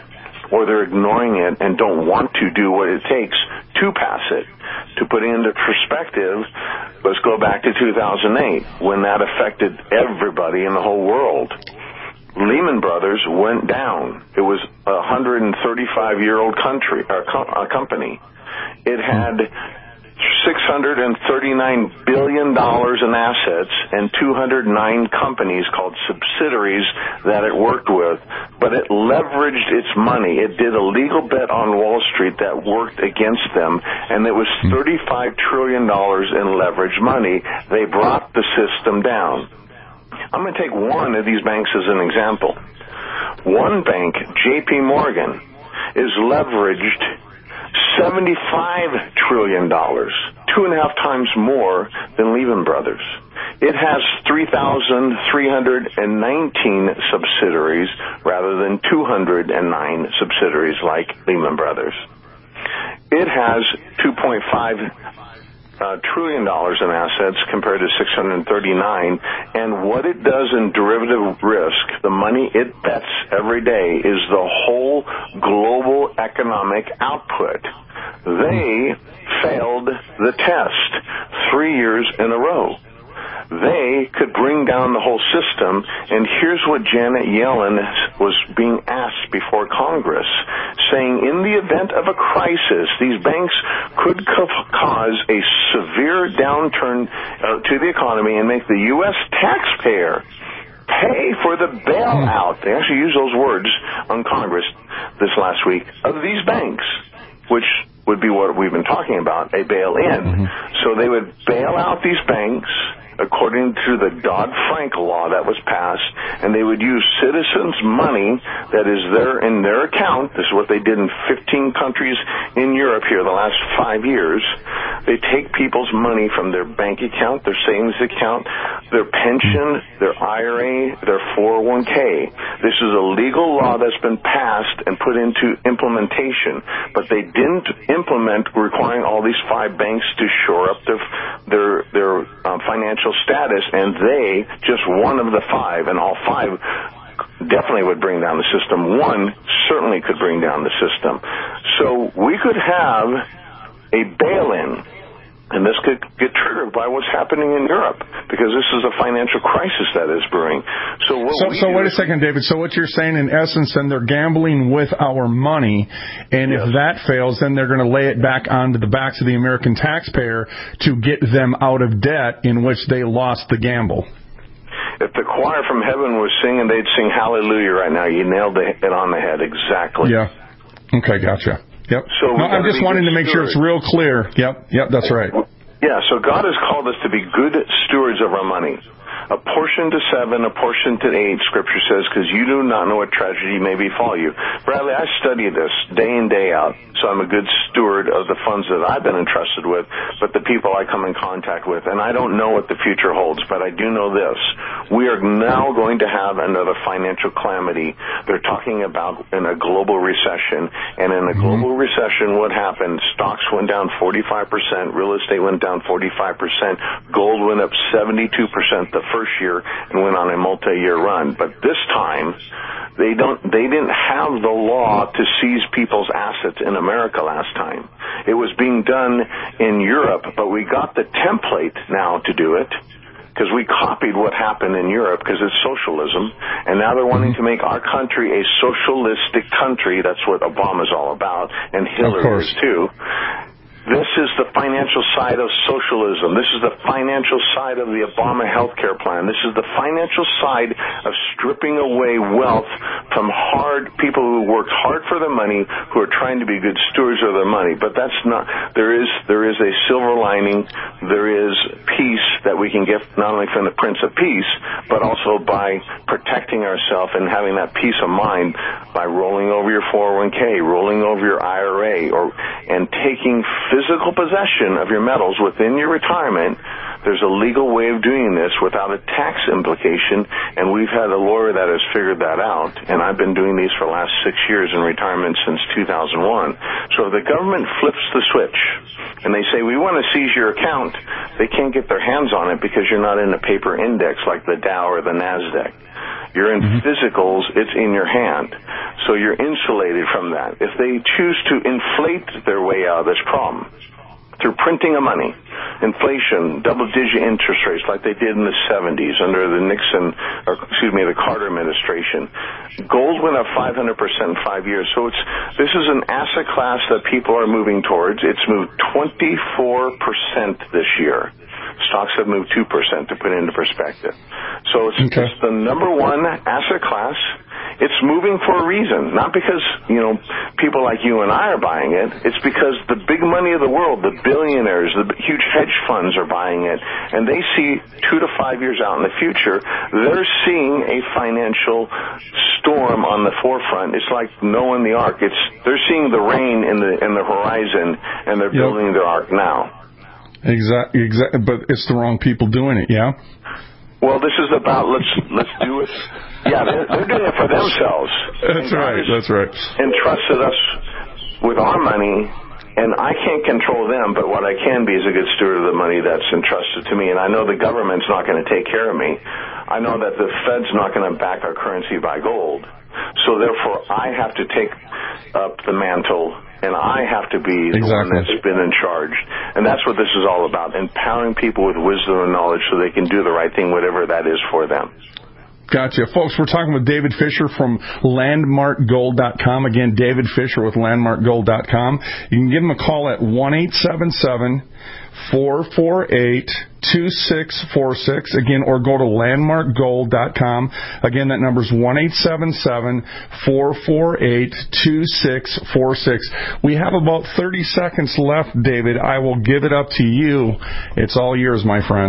or they're ignoring it and don't want to do what it takes to pass it. To put it into perspective, let's go back to two thousand eight, when that affected everybody in the whole world. Lehman Brothers went down. It was a one hundred thirty-five-year-old country, or co- company. It had six hundred thirty-nine billion dollars in assets and two hundred nine companies called subsidiaries that it worked with, but it leveraged its money. It did a legal bet on Wall Street that worked against them, and it was thirty-five trillion dollars in leveraged money. They brought the system down. I'm going to take one of these banks as an example. One bank, J P Morgan, is leveraged seventy-five trillion dollars, two and a half times more than Lehman Brothers. It has three thousand three hundred nineteen subsidiaries rather than two hundred nine subsidiaries like Lehman Brothers. It has two point five Uh, trillion dollars in assets compared to six hundred thirty-nine, and what it does in derivative risk, the money it bets every day, is the whole global economic output. They failed the test three years in a row. They could bring down the whole system, and here's what Janet Yellen was being asked before Congress, saying in the event of a crisis, these banks could co- cause a severe downturn uh, to the economy and make the U S taxpayer pay for the bailout. They actually used those words on Congress this last week of these banks, which would be what we've been talking about, a bail-in. Mm-hmm. So they would bail out these banks according to the Dodd-Frank law that was passed, and they would use citizens' money that is there in their account. This is what they did in fifteen countries in Europe here the last five years. They take people's money from their bank account, their savings account, their pension, their I R A, their four oh one k. This is a legal law that's been passed and put into implementation, but they didn't implement requiring all these five banks to shore up their their, their um, financial status, and they, just one of the five, and all five definitely would bring down the system. One certainly could bring down the system. So we could have a bail-in, and this could get triggered by what's happening in Europe, because this is a financial crisis that is brewing. So what so, we so do wait a second, David. So what you're saying, in essence, then they're gambling with our money, and yes. if that fails, then they're going to lay it back onto the backs of the American taxpayer to get them out of debt in which they lost the gamble. If the choir from heaven was singing, they'd sing hallelujah right now. You nailed it on the head, exactly. Yeah. Okay, gotcha. Yep. So no, I'm just wanting to make sure it's real clear. Yep, yep, that's right. Yeah, so God has called us to be good stewards of our money. A portion to seven, a portion to eight, Scripture says, because you do not know what tragedy may befall you. Bradley, I study this day in, day out, so I'm a good steward of the funds that I've been entrusted with, but the people I come in contact with. And I don't know what the future holds, but I do know this. We are now going to have another financial calamity. They're talking about in a global recession, and in a mm-hmm. global recession, what happened? Stocks went down forty-five percent, real estate went down forty-five percent, gold went up seventy-two percent the first year and went on a multi-year run. But this time, they don't. They didn't have the law to seize people's assets in America last time. It was being done in Europe, but we got the template now to do it, because we copied what happened in Europe, because it's socialism, and now they're wanting to make our country a socialistic country. That's what Obama's all about, and Hillary is too. This is the financial side of socialism. This is the financial side of the Obama health care plan. This is the financial side of stripping away wealth from hard people who worked hard for their money, who are trying to be good stewards of their money. But that's not, there is, there is a silver lining. There is peace that we can get not only from the Prince of Peace, but also by protecting ourselves and having that peace of mind by rolling over your four oh one k, rolling over your I R A, or, and taking physical possession of your metals within your retirement. There's a legal way of doing this without a tax implication, and we've had a lawyer that has figured that out, and I've been doing these for the last six years in retirement since two thousand one. So if the government flips the switch and they say, we want to seize your account, they can't get their hands on it because you're not in a paper index like the Dow or the NASDAQ. You're in Mm-hmm. physicals, it's in your hand. So you're insulated from that. If they choose to inflate their way out of this problem through printing of money, inflation, double-digit interest rates like they did in the seventies under the Nixon, or excuse me, the Carter administration, gold went up five hundred percent in five years. So it's this is an asset class that people are moving towards. It's moved twenty-four percent this year. Stocks have moved two percent, to put it into perspective. So it's, okay. it's the number one asset class. It's moving for a reason, not because, you know, people like you and I are buying it. It's because the big money of the world, the billionaires, the huge hedge funds are buying it, and they see two to five years out in the future, they're seeing a financial storm on the forefront. It's like Noah and the Ark. It's they're seeing the rain in the in the horizon, and they're yep. building their ark now. Exactly, exactly, but it's the wrong people doing it, yeah? Well, this is about let's let's do it. Yeah, they're, they're doing it for themselves. That's right, that's right. Entrusted us with our money, and I can't control them, but what I can be is a good steward of the money that's entrusted to me, and I know the government's not going to take care of me. I know that the Fed's not going to back our currency by gold. So therefore, I have to take up the mantle, and I have to be the exactly. one that's been in charge. And that's what this is all about, empowering people with wisdom and knowledge so they can do the right thing, whatever that is for them. Gotcha. Folks, we're talking with David Fisher from landmark gold dot com. Again, David Fisher with landmark gold dot com. You can give him a call at one eight seven seven, four four eight, two six four six. Again, or go to landmark gold dot com. Again, that number's one eight seven seven, four four eight, two six four six. We have about thirty seconds left, David. I will give it up to you. It's all yours, my friend.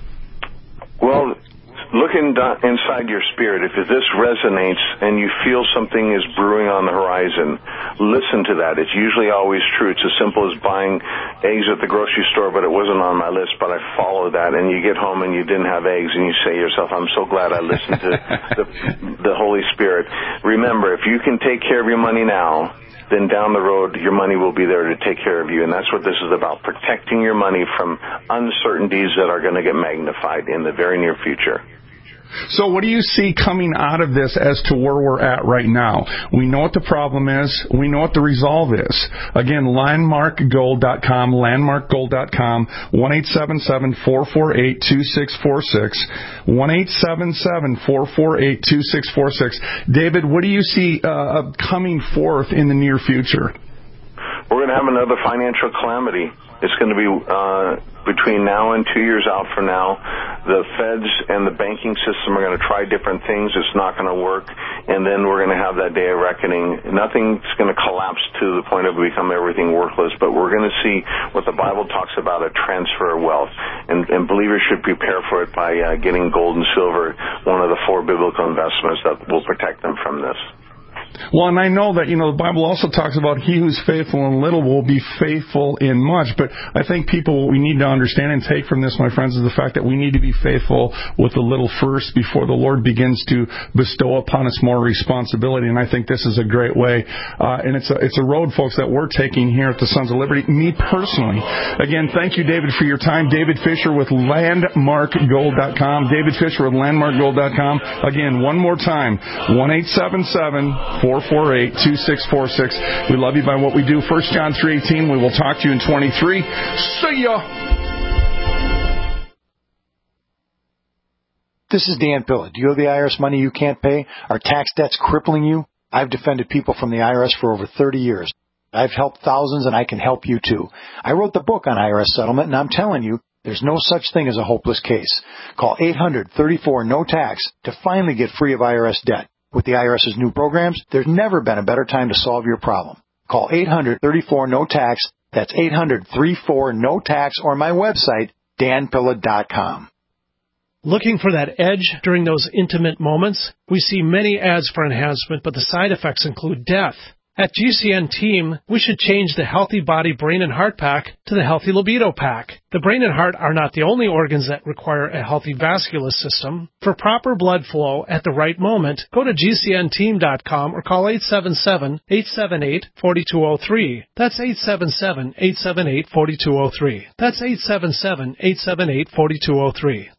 Well, look in, inside your spirit. If this resonates and you feel something is brewing on the horizon, listen to that. It's usually always true. It's as simple as buying eggs at the grocery store, but it wasn't on my list, but I followed that, and you get home and you didn't have eggs, and you say to yourself, I'm so glad I listened to the, the Holy Spirit. Remember, if you can take care of your money now, then down the road, your money will be there to take care of you. And that's what this is about, protecting your money from uncertainties that are going to get magnified in the very near future. So what do you see coming out of this as to where we're at right now? We know what the problem is. We know what the resolve is. Again, landmark gold dot com, landmark gold dot com, one eight seven seven, four four eight, two six four six, one eight seven seven, four four eight, two six four six. David, what do you see uh, coming forth in the near future? We're going to have another financial calamity. It's going to be uh, between now and two years out from now. The feds and the banking system are going to try different things. It's not going to work. And then we're going to have that day of reckoning. Nothing's going to collapse to the point of become everything worthless, but we're going to see what the Bible talks about, a transfer of wealth. And, and believers should prepare for it by uh, getting gold and silver, one of the four biblical investments that will protect them from this. Well, and I know that, you know, the Bible also talks about he who's faithful in little will be faithful in much. But I think people, what we need to understand and take from this, my friends, is the fact that we need to be faithful with the little first before the Lord begins to bestow upon us more responsibility. And I think this is a great way. Uh, and it's a, it's a road, folks, that we're taking here at the Sons of Liberty. Me personally. Again, thank you, David, for your time. David Fisher with landmark gold dot com. David Fisher with landmark gold dot com. Again, one more time, one eight seven seven, four four eight, two six four six. We love you by what we do. First John three eighteen. We will talk to you in twenty-three. See ya! This is Dan Pilla. Do you owe the I R S money you can't pay? Are tax debts crippling you? I've defended people from the I R S for over thirty years. I've helped thousands, and I can help you too. I wrote the book on I R S settlement, and I'm telling you, there's no such thing as a hopeless case. Call eight hundred, thirty-four, no tax to finally get free of I R S debt. With the I R S's new programs, there's never been a better time to solve your problem. Call eight hundred, thirty-four, no tax. That's eight hundred, thirty-four, no tax, or my website, dan pilla dot com. Looking for that edge during those intimate moments? We see many ads for enhancement, but the side effects include death. At G C N Team, we should change the Healthy Body, Brain, and Heart Pack to the Healthy Libido Pack. The brain and heart are not the only organs that require a healthy vascular system. For proper blood flow at the right moment, go to G C N team dot com or call eight seven seven, eight seven eight, four two zero three. That's eight seven seven, eight seven eight, four two zero three. That's eight seven seven, eight seven eight, four two zero three.